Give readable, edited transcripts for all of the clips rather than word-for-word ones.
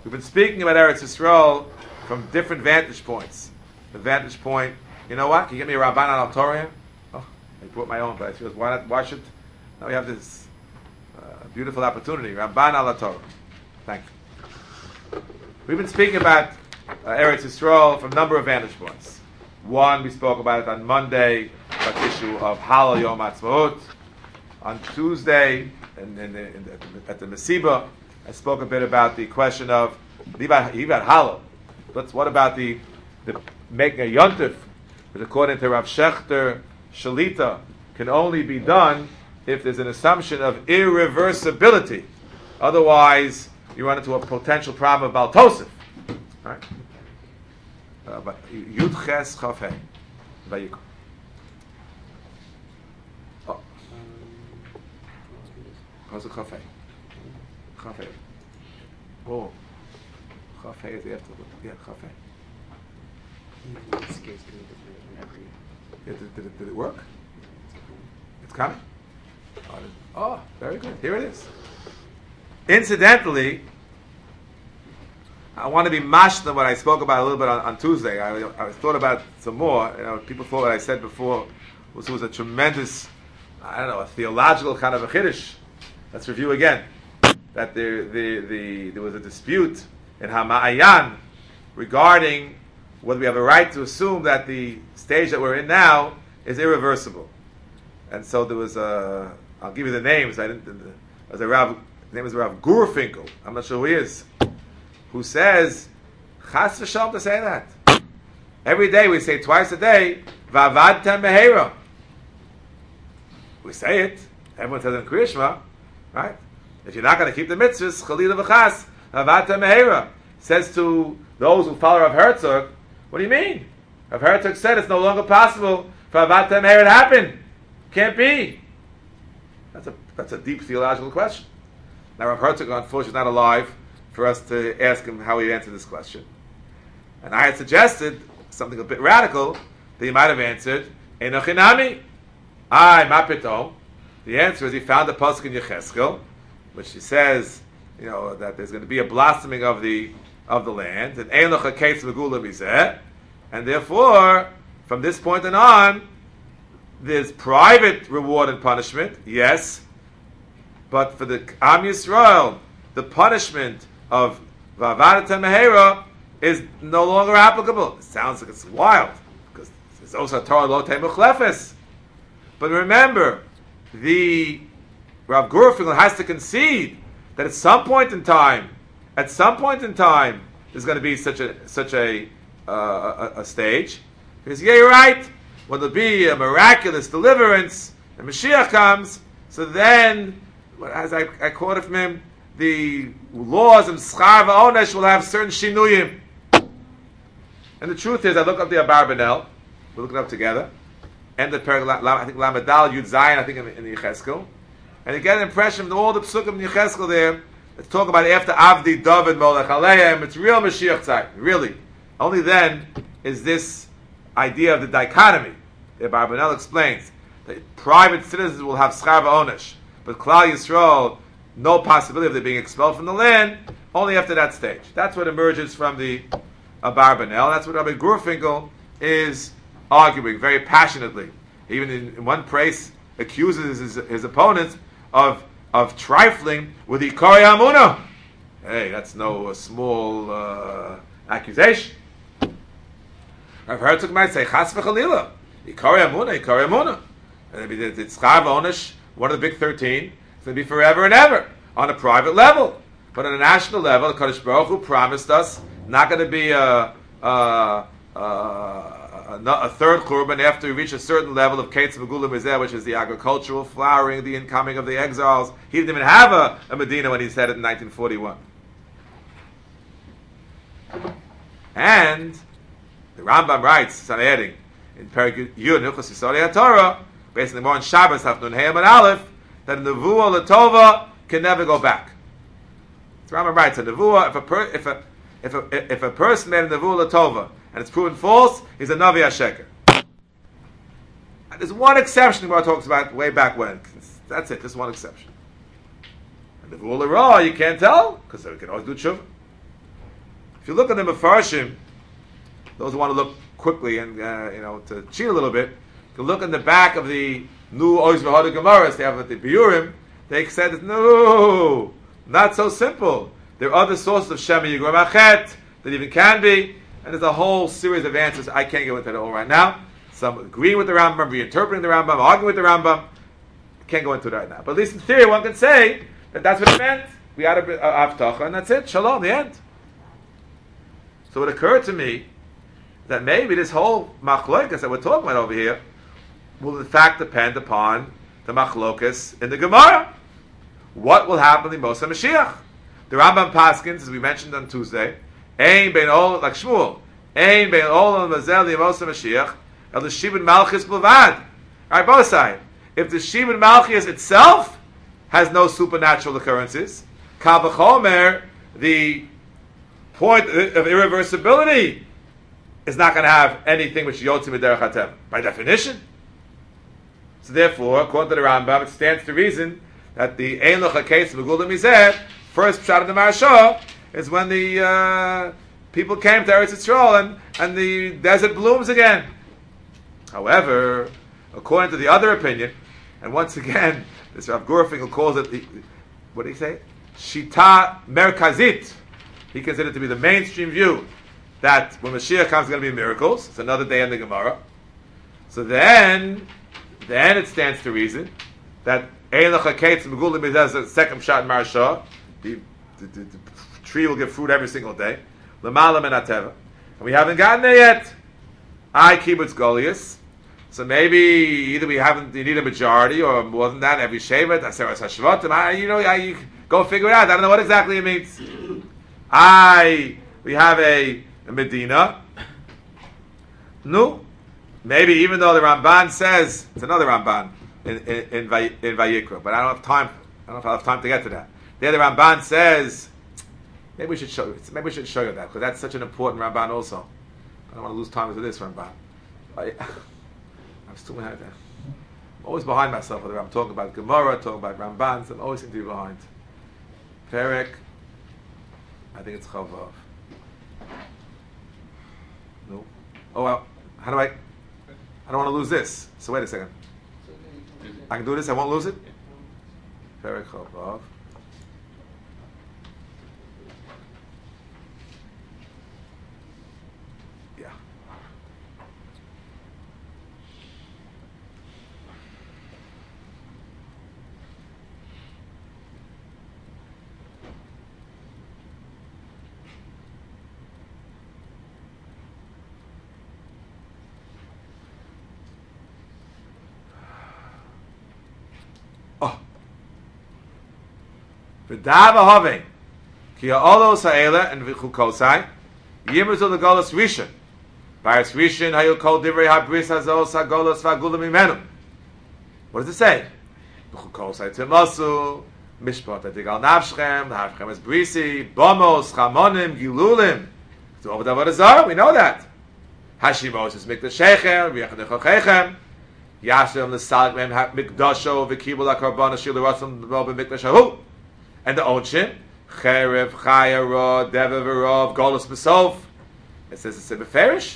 We've been speaking about Eretz Yisrael from different vantage points. The vantage point, you know what? Can you get me a Rabban al Torah here? Oh, I brought my own, but I feel why not? Why should? Now we have this beautiful opportunity. Rabban al Torah. Thank you. We've been speaking about Eretz Yisrael from a number of vantage points. One, we spoke about it on Monday, about the issue of Halal Yom Ha'atzmaut. On Tuesday, at the Mesiba, I spoke a bit about the question of Yivat Halal. What about the making a yontif, which according to Rav Shechter, Shalita, can only be done if there's an assumption of irreversibility. Otherwise, you run into a potential problem of Baltosif. Right? But Yud Ches Chaf Hei. Vayikra. Oh. How's the Chaf Hei? Chaf Hei. Oh. Chaf Hei is the afterword. Yeah, Chaf Hei. Yeah, did it work? It's coming? Oh, very good. Here it is. Incidentally, I want to be mashna what I spoke about a little bit on Tuesday. I thought about some more. People thought what I said before was a tremendous, a theological kind of a chiddush. Let's review again. That there was a dispute in Hama'ayan regarding whether we have a right to assume that the stage that we're in now is irreversible. And so there was I'll give you the names. His name is Rav Gurfinkel. I'm not sure who he is. Who says, Chas v'shalom to say that. Every day we say twice a day, V'avadtem mehera. We say it. Everyone says it in Kriya Shema, right? If you're not going to keep the mitzvahs, Chalila v'chas, V'avadtem mehera. Says to those who follow Rav Herzog, what do you mean? Rav Herzog said it's no longer possible for V'avadtem mehera to happen. Can't be. That's a deep theological question. Now Rav Herzog, unfortunately, is not alive for us to ask him how he'd answer this question. And I had suggested something a bit radical that he might have answered, Enochinami. Ma pitom. The answer is he found a pasuk in Yecheskel, which he says, that there's going to be a blossoming of the land, and Enoch haketz megula mizeh, and therefore, from this point on, there's private reward and punishment, yes, but for the Am Yisrael, the punishment of V'avadtem mehera is no longer applicable. It sounds like it's wild, because it's also Torah lo tei muchlefes. But remember, the Rav Gurfinkel has to concede that at some point in time, there's going to be such a stage. Because you're right, when there'll be a miraculous deliverance, and Mashiach comes, so then, as I quoted from him, the laws of Schar v'Onesh will have certain shinuyim. And the truth is, I look up the Abarbanel, we look it up together, and the I think Lamadal Yud Zayin, I think in the Yecheskel, and you get an impression from all the psukim in Yecheskel there, let's talk about after Avdi David Molech Aleim, it's real Mashiach Tzai, really. Only then is this idea of the dichotomy. The Abarbanel explains that private citizens will have Schar v'Onesh, but Klal Yisrael, no possibility of them being expelled from the land, only after that stage. That's what emerges from the Abarbanel. That's what Rabbi Gurfinkel is arguing very passionately. Even in one place, accuses his opponents of trifling with the Ikari Amuna. Hey, that's no small accusation. Rav Herzog might say, Chas v'chalila, Ikari Amuna. And it's Schar v'Onesh, one of the big 13, it's going to be forever and ever, on a private level. But on a national level, the Kadosh Baruch Hu promised us not going to be a third Korban after we reach a certain level of Ketz Megula Mizeh, which is the agricultural flowering, the incoming of the exiles. He didn't even have a Medina when he said it in 1941. And the Rambam writes, so I'm adding, in Perek Yud, Hilchos Yisodei HaTorah, basically more on Shabbos, Haf Nun Hey Amud Aleph, that a Nevuah L'Tova can never go back. The Rambam writes, a Nevuah, if a person made a Nevuah L'Tova, and it's proven false, he's a Navi HaSheker. There's one exception the Gemara talks about way back when. That's it, just one exception. And Nevuah L'Ra, you can't tell, because they can always do tshuva. If you look at the Mefarshim, those who want to look quickly and to cheat a little bit, you can look in the back of the new Ois V'Hoda Gemaras. They have the Biurim. They said, no, not so simple. There are other sources of Shema Yigor Machet that even can be, and there's a whole series of answers. I can't get into it all right now. Some agreeing with the Rambam, reinterpreting the Rambam, arguing with the Rambam. I can't go into it right now. But at least in theory, one can say that that's what it meant. We had a Avtacha, and that's it. Shalom, the end. So it occurred to me that maybe this whole machlokas that we're talking about over here will in fact depend upon the machlokas in the Gemara. What will happen in Moshe Mashiach? The Rambam Paskins, as we mentioned on Tuesday, Ein bein ol like Shmuel, Ein bein ol and mazel li Moshe Mashiach, el the Shibud Malchus Blavad. All right, both sides. If the Shibud Malchus itself has no supernatural occurrences, Kal v'chomer, the point of irreversibility is not going to have anything which Yotzi Miderech Hatem, by definition. So therefore, according to the Rambam, it stands to reason that the Ein Locha case of Megula Mizeh, first shot of the Marashah, is when the people came to Eretz Yisrael and the desert blooms again. However, according to the other opinion, and once again, this Rav Gorfinkel calls it, what did he say? Shita Merkazit. He considered it to be the mainstream view that when Mashiach comes, it's going to be miracles. It's another day in the Gemara. So then it stands to reason that the second shot in Marashah, the tree will give fruit every single day. And we haven't gotten there yet. I kibbutz Goliath. So maybe either you need a majority, or more than that, every Shevet, Aseres Hashvatim. You go figure it out. I don't know what exactly it means. We have a Medina. No. Maybe even though the Ramban says, it's another Ramban in Vayikra, but I don't know if I'll have time to get to that. There the Ramban says, maybe we should show you that, because that's such an important Ramban also. I don't want to lose time with this Ramban. I'm still behind there. I'm always behind myself, whether I'm talking about Gemara, talking about Rambans, I'm always seem to be behind. Perek, I think it's Chavav. No. Oh well, how do I don't want to lose this. So wait a second. I can do this, I won't lose it? Perek Chavav. Yeah. V'dava having ki ha'olos ha'ela and v'chukosai yimruzu l'golos rishon b'aretz rishon hayu kol divrei habris hazos ha'golos v'agula mimenu. What does it say? V'chukosai timasu mishpat adigal nafshem nafshem es brisi bomos chamonim gilulim. It's over the Avodah. We know that. Hashimos is mikdash shechem v'yachad echochem yashem l'salik mem mikdasho v'kibul ha'karbon ashir l'ratzon b'mikdash hahu. And the Odshin, Cherev, Chayara, Deva Verov, Golos Besof. It says it's a Beferish.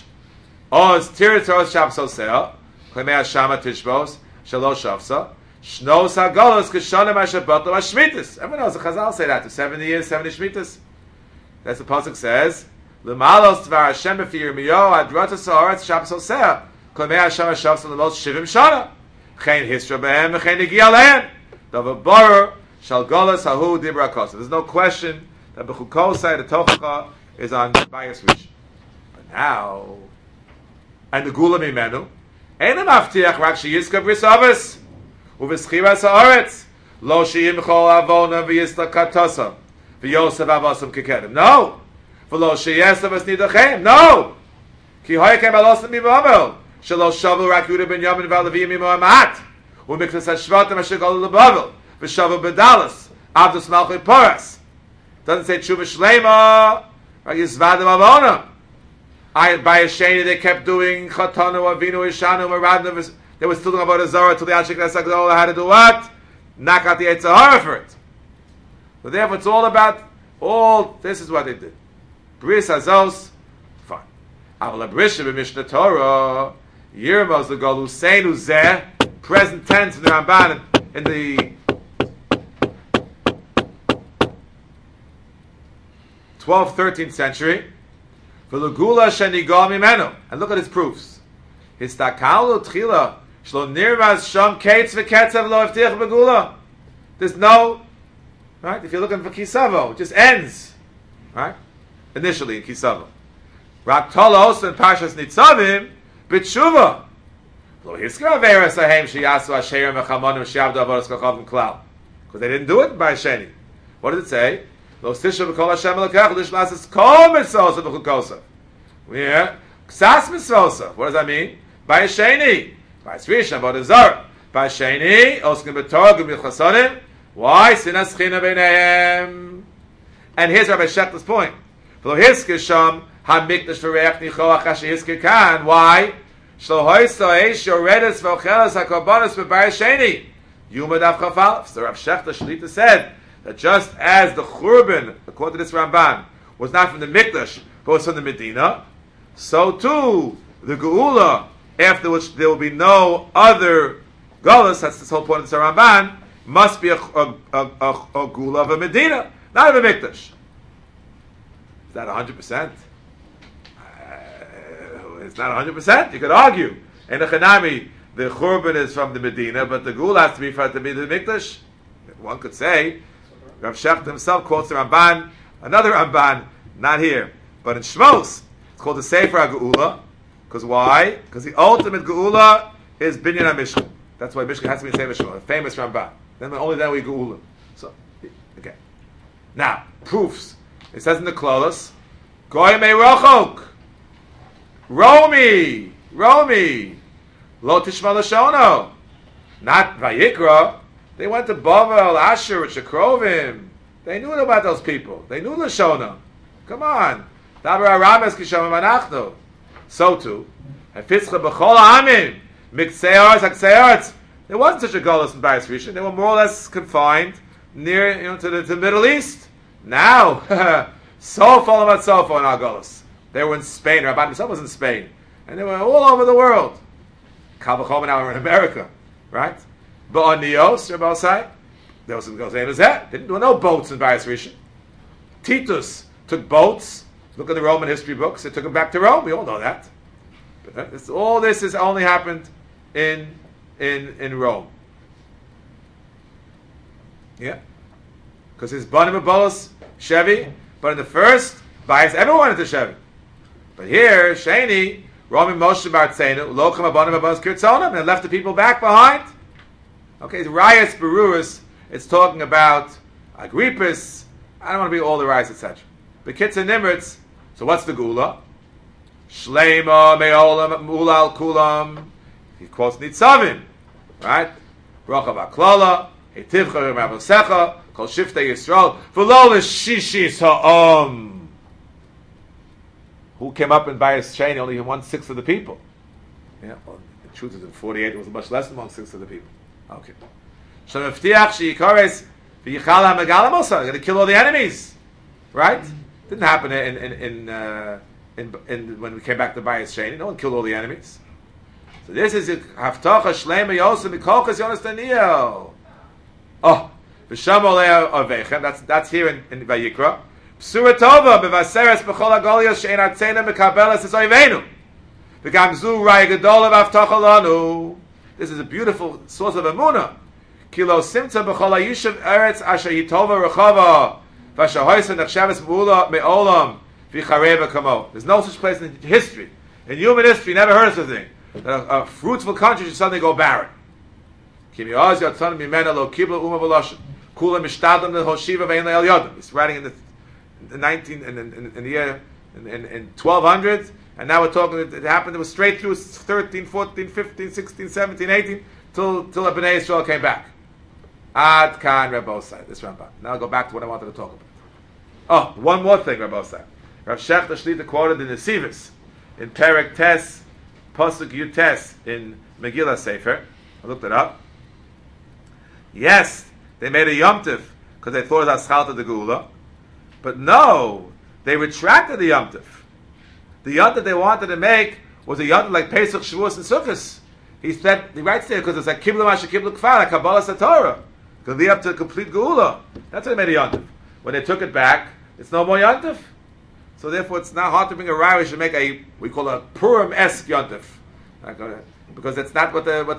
Oz, Tiritoros Shabsosea, Klemea Shama Tishbos, Shalosh Shavsa, Shnos HaGolos, Kishonim HaShabbato HaShmitas. Everyone knows the Chazal say that, to 70 years, 70 Shmitas. That's the Pasuk says, L'malos Tvar Hashem B'fi Yirmiyo, Adrota Sa'aretz Shabsosea, Klemea Shama Shavsa L'mos Shivim Shana. Chen Hisra Behem, Chen Igi Alehem. Dava Borer, Shal Golas Hahu Dibra Kosa. There's no question that B'chukosai, the Tochacha, is on bias Rishon. But now, and the Gula Mimenu, Ein Maftiach Rak Sheyizka B'Risavas, U'V'Schiras Ha'aretz, Lo Sheyim Chol Avona V'Yisla Katosa, V'Yosef Avosam Kekedim. No! V'Lo Sheyesavas Nidachem. No! Ki Hoyakem Alosam Mimamel, Shalo Shavu Rak Yudah Ben Yamin V'Alaviyim Mimoamat, U'Miktas HaShvatim Asher Gol L'Bavel, V'Shavu Bedalas, Avdus Malchei Poras. Doesn't say Tshuva Shlema, right? Yisvadim Avona. By a sheni they kept doing Chatanu, Avinu, Ishanu, Maradnu. They were still doing about a Zara till the Anshik Nesagdola had to do what? Knock out the Eitzahara for it. So therefore it's all about, this is what they did. Bris Azos, fine. Aval Abrisha b'Mishnah Torah, Yirmos the Golu Seinu Zeh, present tense in the Ramban in the 12th, 13th century. V'legula shenigol mimenu, and look at his proofs. Histakal l'tchila shlo nirvaz sham kates v'ketzav lo evtich begula. There's no, right? If you're looking for Kisavo, it just ends, right? Initially in Kisavo. Rak tolos and Parshas Nitzavim b'tshuva. Lo hiskar averas ahem sheyasu asherim v'chamonim she'avdu avodas kachavim klal. Because they didn't do it by Sheni. What does it say? Lo stisha b'kol Hashem elokech lishmasis kol mitzvosa b'chukosa. Yeah. Ksas mitzvosa. What does that mean? By Sheni. By Srisha, by the Zar. By Sheni, oskim b'torg u'michasonim. Why? Sinas china b'neihem. And here's Rabbi Shechter's point. Lo hiskar sham ha-mikdash v'reach nichoach asher hiskar kan. Why? Shlo hoyso eish yoredes v'ochelas ha-korbanos b'bar Sheni. Yuma daf chafalef. So Rav Shechter Shlita said that just as the Churban, according to this Ramban, was not from the Mikdash, but was from the Medina, so too the Geula, after which there will be no other Gullus, that's the whole point of this Ramban, must be a Geula of a Medina, not of a Mikdash. Is that 100%? It's not 100%. You could argue. In the Chanami, the Churban is from the Medina, but the Geula has to be from the Mikdash. One could say, Rav Shechter himself quotes the Ramban, another Ramban, not here, but in Shmos. It's called the Sefer HaGeula. Because why? Because the ultimate Geula is Binyan HaMishkan. That's why Mishkan has to be in Sefer Shmos, a famous Ramban. Then only then we Geula. So, okay. Now, proofs. It says in the Klolos, Goy me rochok. Romi. Lo tishma l'shono. Not Vayikra. They went to Bavel, Asher, Shekrovim. They knew about those people. They knew Lashona. Come on. Dabar Arames Kishamim Anachnu. So too. And Fitzcha B'chol Ha'amim. Miksears, Haksears. There wasn't such a Golos in Bayis Rishon. They were more or less confined near, to the Middle East. Now, Sofo and Sofo in our Golos. They were in Spain. Rabban himself was in Spain. And they were all over the world. Kal V'chol now we're in America. Right? But on Nios, Rebbe Osai, there was no boats in Bayis Rishon. Titus took boats. Look at the Roman history books. They took them back to Rome. We all know that. But all this has only happened in Rome. Yeah, because his Banim Abolos Chevy, but in the first Bayis, everyone went into Chevy. But here, Sheni, Rami Moshe Bartzenu, Lochem Abanim Abolos Kirtzonim, and left the people back behind. Okay, the Rayas Berurus, it's talking about Agrippus. I don't want to be all the Rayas, etc. The Kitzur Nimritz, so what's the Gula? Shleima Me'olam Mulal Kulam. He quotes Nitzavim, right? Rochav Aklala, Hetivcha Ramabosecha, Kol Shiftei Yisrael, V'lo L'Shishis Ha'om. Who came up in Bayis Sheni? Only 1/6 of the people. Yeah, well, the truth is in 48, it was much less than 1/6 of the people. Okay. Shemeftiach she'yikares v'yichal ha'megalamos. They're going to kill all the enemies, right? Didn't happen in when we came back to Bayis Sheni. No one killed all the enemies. So this is haftacha shleima yosem mikolchas Yonas Daniel. Oh, v'sham olei avechem. That's here in Vayikra. Psura tova bevaseres b'chol hagolios she'en atzena mekabelas es oivenu. V'gamzu raya gedola v'haftacha lanu. This is a beautiful source of emunah. Kilo simta b'chol ha'yishav eretz asher yitova rechava v'asher hoysa nechshavas me'olam v'chareva kamo. There's no such place in history. In human history, never heard of such a thing. That a fruitful country should suddenly go barren. He's writing in the year in 1200, and now we're talking. It happened. It was straight through 13, 14, 15, 16, 17, 18, till Bnei Yisrael came back. Ad kan Rabbosai. This Ramban. Now I'll go back to what I wanted to talk about. Oh, one more thing, Rabbosai. Rav Shechter Shlita quoted in the Sivis in Perek Tes. Pasuk Yutes in Megillah Sefer. I looked it up. Yes, they made a Yom Tiv because they thought it was Aschalta de Geula. But no, they retracted the Yom Tov. The Yom Tov they wanted to make was a Yom Tov like Pesach, Shavuos, and Sukkot. He writes there because it's like Kibla Masha Kibla Kfar, like Kabbalah Satorah. To lead up to complete Geula. That's what they made a Yom Tov. When they took it back, it's no more Yom Tov. So therefore, it's not hard to bring a raya. We should make we call a Purim-esque Yom Tov, because that's not what the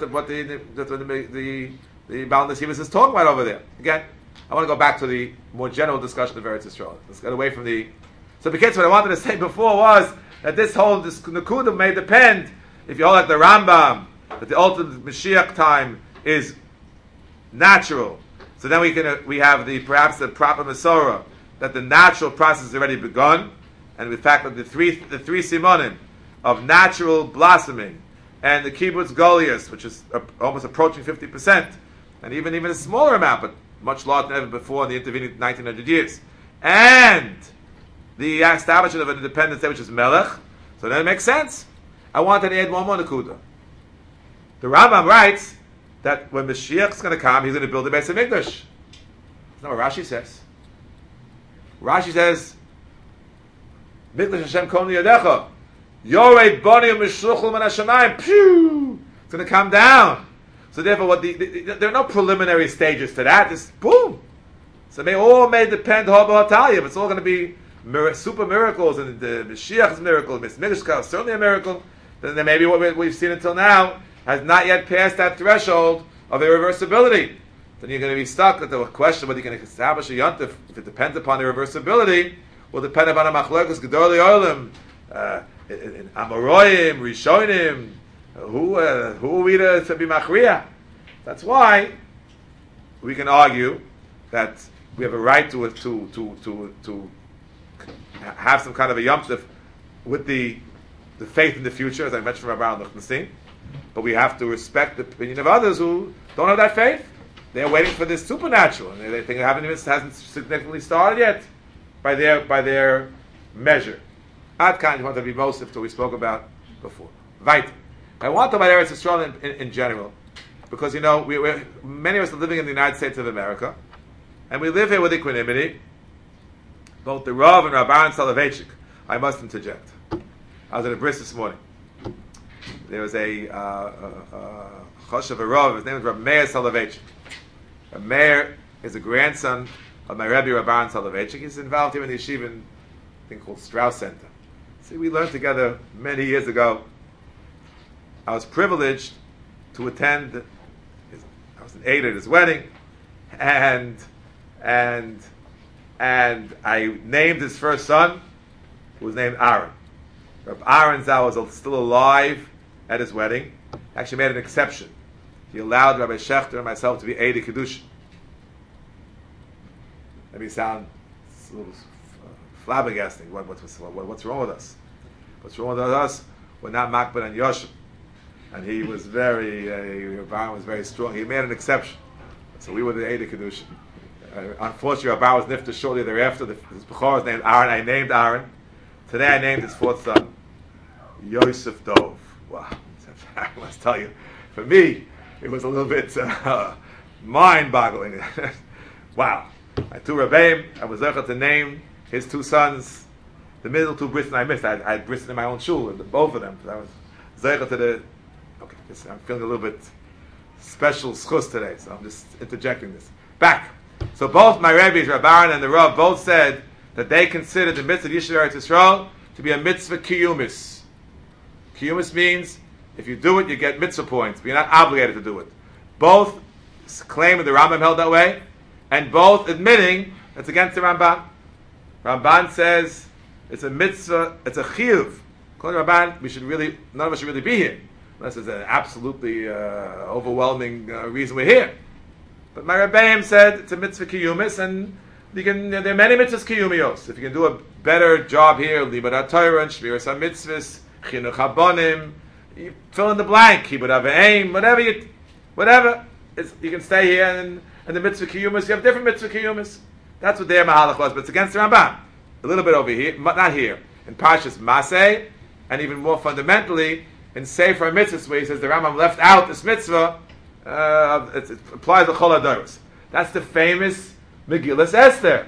Baal Neshivas is talking about over there. Again, I want to go back to the more general discussion of Eretz Yisrael. Let's get away from the. So because what I wanted to say before was that this Nakuda may depend, if you hold like the Rambam, that the ultimate Mashiach time is natural. So then we have perhaps the proper Masorah that the natural process has already begun, and the fact that the three simonim of natural blossoming and the kibbutz goliath, which is almost approaching 50%, and even a smaller amount, but much larger than ever before in the intervening 1900 years, and the establishment of an independent state, which is Melech. So then it makes sense. I wanted to add one more nakuda. The Rambam writes that when Mashiach is going to come, he's going to build the Beis HaMikdash. That's not what Rashi says. Rashi says, Mikdash Hashem Kol Yadecha, Yored Boni Mishluchul Min HaShamayim. Pew! It's going to come down. So therefore, there are no preliminary stages to that. Just boom. So they all may depend on Hatalia, but it's all going to be super miracles, and the Mashiach's miracle, Miss Mishka is certainly a miracle. Then maybe what we've seen until now has not yet passed that threshold of irreversibility. Then you're going to be stuck with the question whether you can establish a yontif. If it depends upon irreversibility, will depend upon a machlokes gedolei olam, Amoroim, Rishonim. Who are we to be machriya? That's why we can argue that we have a right to have some kind of a yontif with the faith in the future, as I mentioned from Rabbi Nuchnasin. But we have to respect the opinion of others who don't have that faith. They're waiting for this supernatural, and they think it hasn't significantly started yet by their measure. Ad kan, you want to be most of what we spoke about before. Right. I want to talk about Eretz Yisrael in general, because many of us are living in the United States of America, and we live here with equanimity. Both the Rav and Rabbi Aaron Soloveitchik, I must interject. I was at a bris this morning. There was a Choshev Rav. His name is Rabbi Meir Soloveitchik. Rabbi Meir is a grandson of my Rebbe Rabbi Aaron Soloveitchik. He's involved here in the yeshiva in a thing called Strauss Center. See, we learned together many years ago. I was privileged to attend. I was an aide at his wedding, and I named his first son, who was named Aaron. Rabbi Aaron Zal was still alive at his wedding. Actually made an exception. He allowed Rabbi Schechter and myself to be Eidei Kedushin. Let me sound a little flabbergasting. What's wrong with us? What's wrong with us? We're not Makban and Yoshim. And he was Rabbi Aaron was very strong. He made an exception. So we were the Eidei Kedushin. Unfortunately, Rabbi was nifter shortly thereafter. His Bechor was named Aaron. I named Aaron. Today I named his fourth son, Yosef Dov. Wow. I must tell you, for me, it was a little bit mind-boggling. Wow. My two Rebbeim, I was able to name his two sons. The middle two brissen I missed. I had brissen in my own shul, and both of them. I was zeicha to the. Okay, I'm feeling a little bit special schus today, so I'm just interjecting this. Back. So both my Rebbe's, Rabbi Aaron and the Rav, both said that they considered the mitzvah of Yishuv Eretz Yisrael to be a mitzvah kiyumis. Kiyumis means if you do it, you get mitzvah points, but you're not obligated to do it. Both claiming the Rambam held that way, and both admitting it's against the Ramban. Ramban says it's a mitzvah, it's a chiyuv. According to Ramban, none of us should really be here, unless there's an absolutely overwhelming reason we're here. But my Rebbeim said it's a mitzvah kiyumis, and there are many mitzvahs kiyumios. If you can do a better job here, libat Torah and shmiras mitzvahs, chinuch habonim, you fill in the blank, kibbud aveim, whatever. You can stay here, and the mitzvah kiyumis, you have different mitzvah kiyumis. That's what their mahalach was, but it's against the Ramban. A little bit over here, but not here. In Parshas Maseh, and even more fundamentally, in Sefer Mitzvahs, where he says the Rambam left out this mitzvah, it applies to Chol HaDoros. That's the famous Megillas Esther.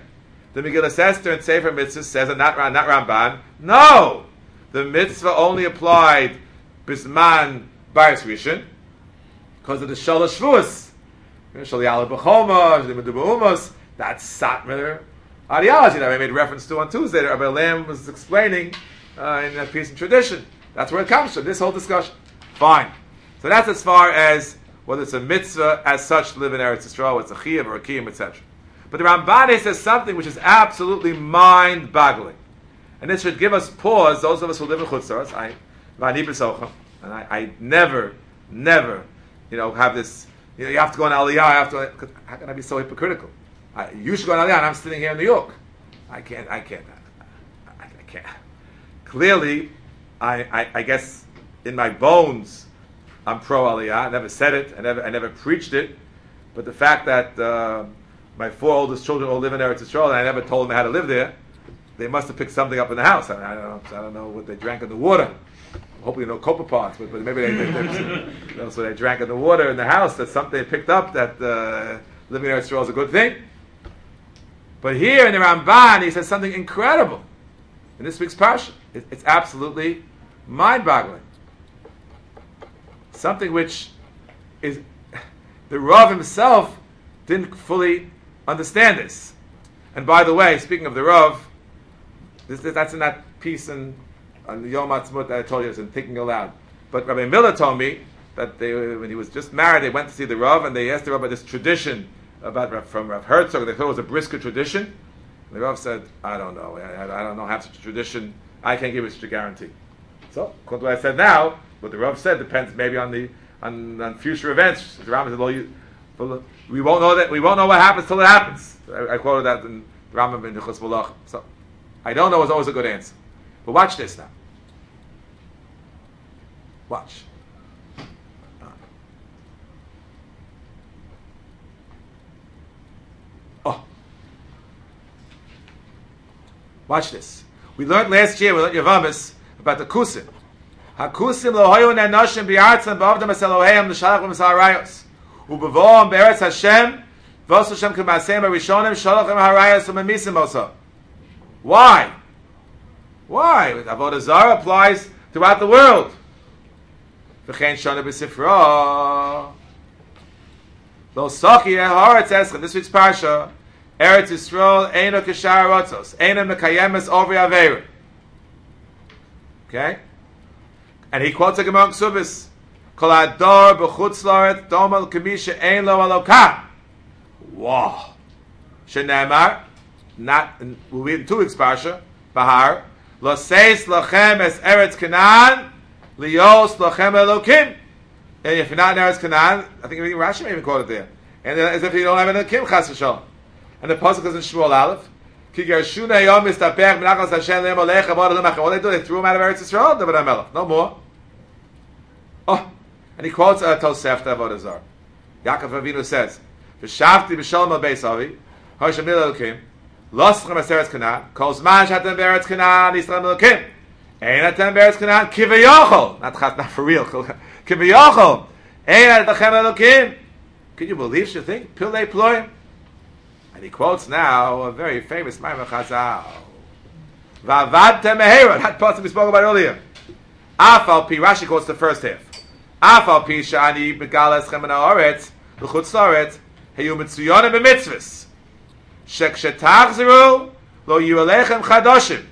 The Megillah Esther and Sefer Mitzvah says, and not Ramban, no! The mitzvah only applied Bisman Bayis Rishon because of the Shalosh Shvuos. Shaliyah B'choma, Shaliyah B'umos. That's Satmar ideology that I made reference to on Tuesday that Rabbi Lamb was explaining in that piece of tradition. That's where it comes from, this whole discussion. Fine. So that's as far as whether it's a mitzvah as such to live in Eretz Yisrael, it's a chiyuv or a kiyum, etc. But the Ramban says something which is absolutely mind-boggling. And this should give us pause, those of us who live in Chutz La'aretz. And I never, have this, you have to go on Aliyah, how can I be so hypocritical? You should go on Aliyah, and I'm sitting here in New York. I can't. Clearly, I guess in my bones, I'm pro Aliyah. I never said it. I never preached it. But the fact that my 4 oldest children all live in Eretz Yisrael, and I never told them how to live there, they must have picked something up in the house. I don't know what they drank in the water. Hopefully no copper pots, but maybe they so they drank in the water in the house. That's something they picked up that living in Eretz Yisrael is a good thing. But here in the Ramban, he says something incredible in this week's parsha. It's absolutely mind-boggling. Something which is the Rav himself didn't fully understand this. And by the way, speaking of the Rav, that's in that piece on the Yom Ha'atzmaut that I told you, it's in Thinking Aloud. But Rabbi Miller told me that when he was just married, they went to see the Rav, and they asked the Rav about this tradition from Rav Herzog. They thought it was a brisker tradition. And the Rav said, I don't know. I don't know how such a tradition. I can't give you such a guarantee. So, according to what I said now, what the Rav said depends maybe on future events. The Rambam said, we won't know that. We won't know what happens till it happens. I quoted that in the Rambam in Hilchos Malachim. So, I don't know is always a good answer. But watch this now. Watch. Watch this. We learned last year, we learned Yavamis, about the Kusim. HaKusim lo hoyu ne'noshim bi'artzim ba'ovdam es Eloheim l'shalach v'misal harayos. U'bevo'am be'eretz Hashem v'os Hashem k'maseim ha'rishonim shalach v'harayos u'memisim oso. Why? Avodah Zarah applies throughout the world. V'chein shona b'sifra. Lo sochi ha'aretz eschem. This week's parsha, Eretz Yisrael eino k'shar rotzos, eino mekayemes ovri aveira. Okay? And he quotes a Gemara in Ksubis, Kol ador b'chutz la'aretz domel k'misha ein lo alokah. Wow. Shenemar, we'll read in 2 weeks parsha, Bahar, lo seis lochem es Eretz Canaan, lios lochem elokim. And if you're not in Eretz Canaan, I think even Rashi may even quote it there. And as if you don't have an elokim, chas v'shalom. And the pasuk is in Shmuel Aleph. Ki gershuna yom mistapech b'nachas Hashem le'em olech avod elam achim. What they do? They threw him out of Eretz Yisrael. David HaMelech. No more. Oh, and he quotes Tosefta Avodah Zarah. Yaakov Avinu says, "V'shavti b'shalom al beis avi, ha'Hashem elokim, loschem es Eretz Canaan, kol zman she'atem be'Eretz Canaan, Yisrael elokim, ein atem be'Eretz Canaan, kivayachol, not for real, kivayachol, ein atachem elokim." Can you believe such a thing? Pilei ploim. And he quotes now a very famous Maimon Chazal. V'avadtem mehera. That part we spoke about earlier. Afal pi, Rashi quotes the first half. Afal pi shani begal eschem in haaretz l'chutz la'aretz heyu mitzuyonim b'mitzvahs shek'shetachzeru lo yiyu alechem chadoshim.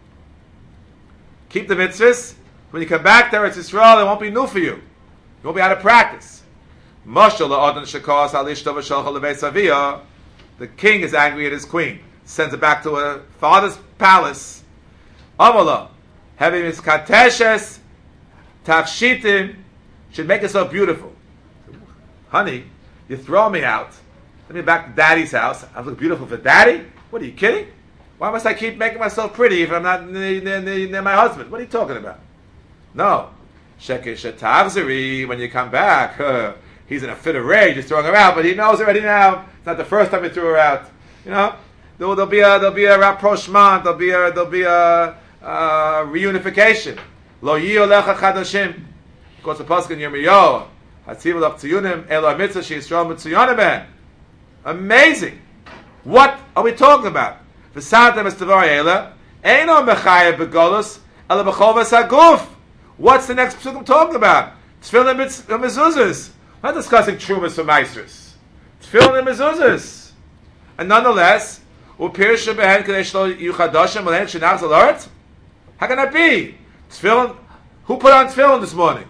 Keep the mitzvahs. When you come back to Eretz Yisrael, it won't be new for you. You won't be out of practice. Mashal la'adon shekos al ishto v'shalcha lebeis aviyah. The king is angry at his queen. Sends her back to her father's palace. Amala, having his kateshes, tachshitim, should make it so beautiful. Honey, you throw me out. Let me back to daddy's house. I look beautiful for daddy? What are you kidding? Why must I keep making myself pretty if I'm not near my husband? What are you talking about? No. Shekesh tachzeri, when you come back, he's in a fit of rage, he's throwing her out, but he knows already now. It's not the first time he threw her out. You know, there'll be a rapprochement. There'll be a reunification. Lo yi olecha chadashim. Of course, the pasuk in Yirmiyahu, Hatziv l'ach tziyunim elo mitzvah she'Yisrael mitzuyonim ben. Amazing. What are we talking about? V'santem es tevar yela. Eino mechayev begolus ela b'chovas haguf. What's the next psukim talking about? Tefillin and mezuzahs. We're not discussing trumas for meisters. Tefillin and mezuzahs. And nonetheless, upirsh behen kadesh lo yuchadashim l'hen shenach zalart. How can that be? Tefillin. Who put on tefillin this morning?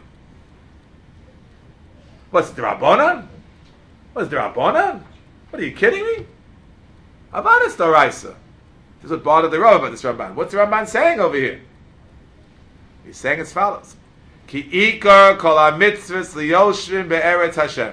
What's the Rabbanan? What's the Rabbanan? What are you kidding me? Avadas Doraisa. This is what bothered the Rav about this Ramban. What's the Ramban saying over here? He's saying as follows: Ki ikar kol ha-mitzvahs liyoshvim be'eretz Hashem.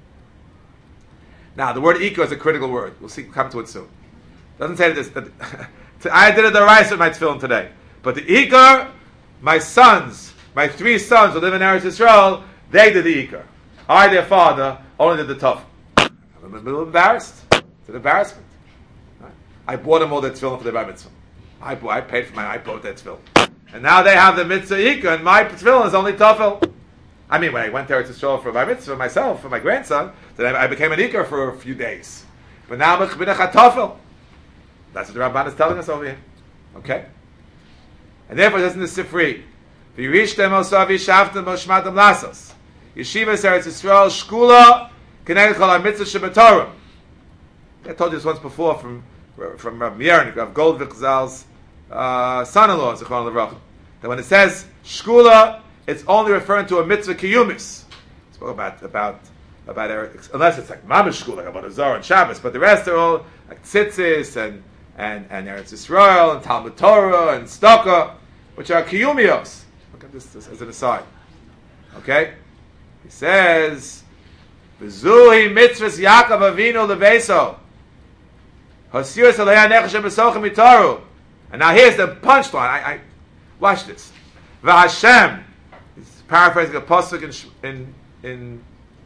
Now, the word ikar is a critical word. We'll see. Come to it soon. It doesn't say this. I did a Doraisa with my tefillin today, but the ikar, my sons, my 3 sons who live in Eretz Yisrael, they did the ikar. I, their father, only did the tough. I'm a little embarrassed. It's an embarrassment. I bought them all their tefillin for their bar mitzvah. I paid for I bought their tefillin. And now they have the mitzvah ikar, and my tefillin is only tafel. I mean, when I went there to show for my mitzvah myself, for my grandson, then I became an ikar for a few days. But now I'm a tafel. That's what the Ramban is telling us over here. Okay? And therefore, doesn't this Sifri? V'yirishtem osav yishavtem moshmatem lasos. Yeshivas Eretz Yisrael Shkula Keneged Kol HaMitzvah Shebetorah. I told you this once before from Rav Miernik, Rav Goldvik Zal's son-in-law, Zichron Levracha, that when it says Shkula, it's only referring to a mitzvah kiyumis. Spoke about Eretz, unless it's like Mamish Shkula, like about Azar and Shabbos, but the rest are all like Tzitzis and Eretz Yisrael and Talmud Torah and Staka, which are kiyumios. Look at this as an aside. Okay? He says, "V'zuhi mitzvahs Yaakov Avinu lebeso, hasius alei nechashem b'sochem itaru." And now here's the punchline. I watch this. V'Hashem. He's paraphrasing a pasuk in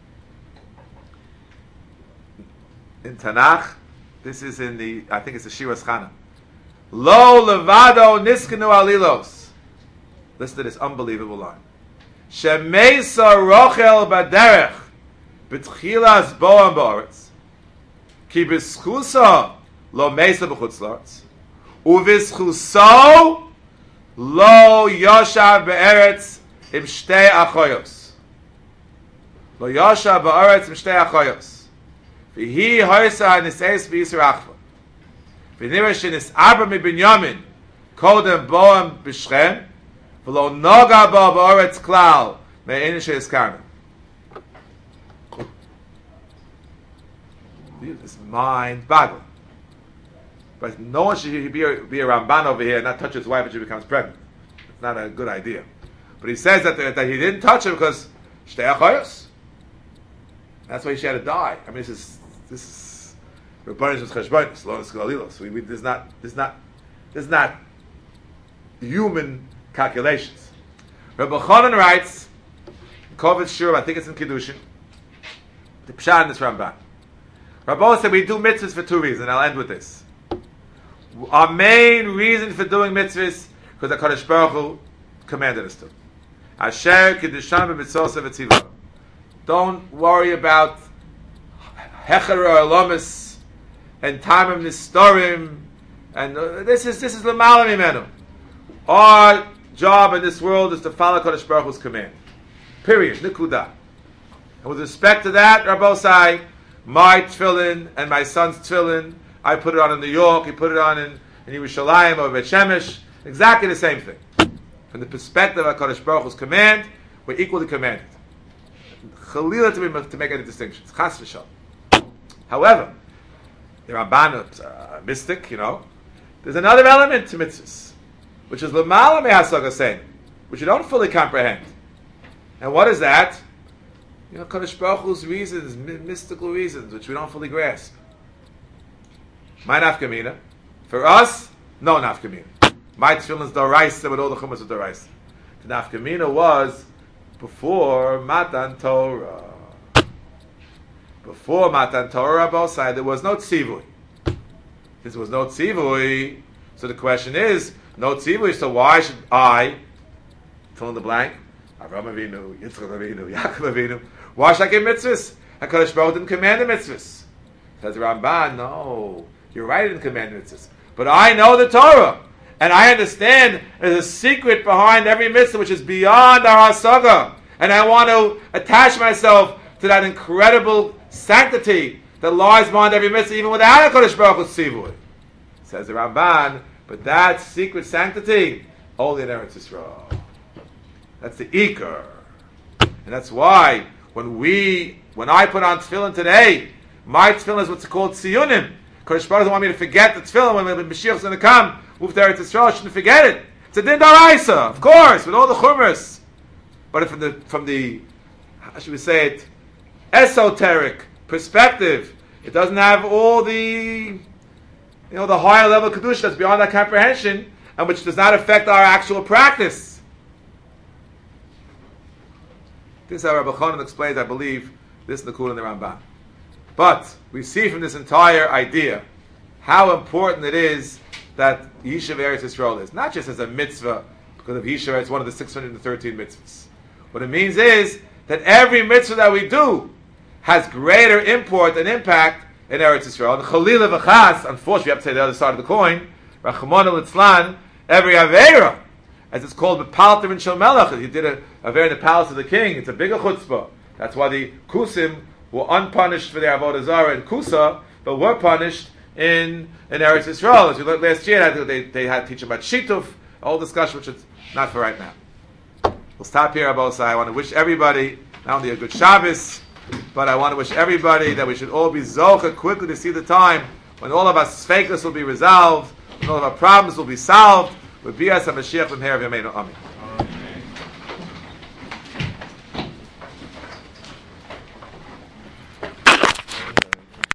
Tanakh. This is in I think it's the Shiras Chana. Lo levado niskenu alilos. Listen to this unbelievable line. Shemeisa rochel baderech b'tchilas boam ba'aretz ki b'schusa lo meisa b'chutz la'aretz u'v'schuso lo yoshav be'eretz im shtei achoyos lo yoshav be'eretz im shtei achoyos v'hi hoysa ha'niseis v'yisur achva v'nira shenis'abra mi-binyamin kodem boam b'shchem v'lo noga bo ba'aretz klal me'ein she'izkarna. This mind-boggling. But no one should be a Ramban over here and not touch his wife when she becomes pregnant. It's not a good idea. But he says that he didn't touch her because shtei achoyos. That's why she had to die. I mean, this is Rebbeinu Cheshbonos, lo nisgalilos. There's not human calculations. Rabbi Chanan writes, Kovetz Shur, I think it's in Kiddushin, the Pshat in this Ramban. Rabbi said we do mitzvahs for 2 reasons, and I'll end with this. Our main reason for doing mitzvahs because the Kadosh Baruch Hu commanded us to. Asher kiddushan b'mitzvos v'tzivah. Don't worry about hecher olomis and tamim nistorim, and this is l'mala mimenu. Our job in this world is to follow Kadosh Baruch Hu's command. Period. Nikuda. And with respect to that, Rabbi Sai, my tefillin and my son's tefillin, I put it on in New York, he put it on in Yerushalayim or Bet Shemesh, exactly the same thing. From the perspective of Kadosh Baruch Hu's command, we're equally commanded. Chalila to make any distinctions. Chas v'shalom. However, the Ramban is a mystic, there's another element to mitzvahs, which is l'mala me'hasag hasein, which you don't fully comprehend. And what is that? Kadosh Baruch Hu's reasons, mystical reasons, which we don't fully grasp. My nafkamina. For us, no nafkamina. My tefillin is doraisa with all the chumas of doraisa. The nafkamina was before Matan Torah. Before Matan Torah, both sides, there was no tzivui. Since there was no tzivui, so the question is, no tzivui, so why should I, fill in the blank, Avraham Avinu, Yitzchak Avinu, Yaakov Avinu, why should I give mitzvahs? HaKadosh Baruch didn't command the mitzvahs. Says Ramban, no, you're right, he didn't command the mitzvahs. But I know the Torah. And I understand there's a secret behind every mitzvah which is beyond our hasaga. And I want to attach myself to that incredible sanctity that lies behind every mitzvah, even without a Kodesh Baruch Hu's tzivui. Says the Ramban, but that secret sanctity, only in Eretz Yisrael. That's the Iker. And that's why when I put on tefillin today, my tefillin is what's called tziyunim. Kodesh Baruch Hu doesn't want me to forget the tefillin when Mashiach is going to come. Move to Eretz Yisrael, I shouldn't forget it. It's a din daraisa, of course, with all the chumras. But from the how should we say it, esoteric perspective, it doesn't have all the the higher level kedusha that's beyond our comprehension, and which does not affect our actual practice. This is how Rabbi Chanan explains, I believe, this in the Kulah and the Ramban. But we see from this entire idea how important it is that Yishuv Eretz Yisrael is. Not just as a mitzvah, because of Yishuv, it's one of the 613 mitzvahs. What it means is that every mitzvah that we do has greater import and impact in Eretz Yisrael. And Chalila v'chas, unfortunately, we have to say the other side of the coin, Rachmana litzlan, every Aveira, as it's called, B'palter and Shel Melech. He did a Aveira in the palace of the king. It's a bigger chutzpah. That's why the Kusim were unpunished for their Avodah Zarah in Kusa, but were punished in Eretz Yisrael. As we learned last year, they had to teach about Shituf, a whole discussion which is not for right now. We'll stop here, Abosai. I want to wish everybody not only a good Shabbos, but I want to wish everybody that we should all be zocha quickly to see the time when all of our sfeikus will be resolved, when all of our problems will be solved, with Bias HaMashiach from here of Yameinu Amin.